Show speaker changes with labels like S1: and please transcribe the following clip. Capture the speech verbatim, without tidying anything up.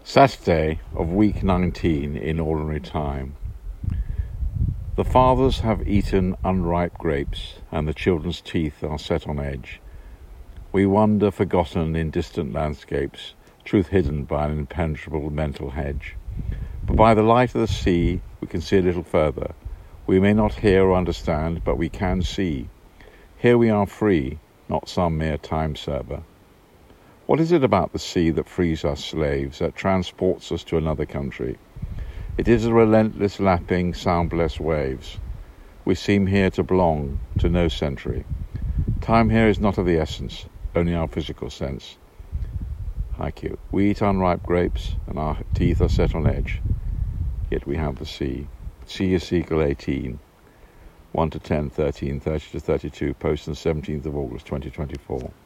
S1: Saturday of week nineteen in ordinary time. The fathers have eaten unripe grapes, and the children's teeth are set on edge. We wander forgotten in distant landscapes, truth hidden by an impenetrable mental hedge. But by the light of the sea we can see a little further. We may not hear or understand, but we can see. Here we are free, not some mere time server. What is it about the sea that frees us slaves, that transports us to another country? It is the relentless lapping, soundless waves. We seem here to belong to no century. Time here is not of the essence, only our physical sense. Haiku. We eat unripe grapes, and our teeth are set on edge. Yet we have the sea. See Ezekiel eighteen, one to ten, thirteen, thirty to thirty-two, posted on the seventeenth of August, twenty twenty-four.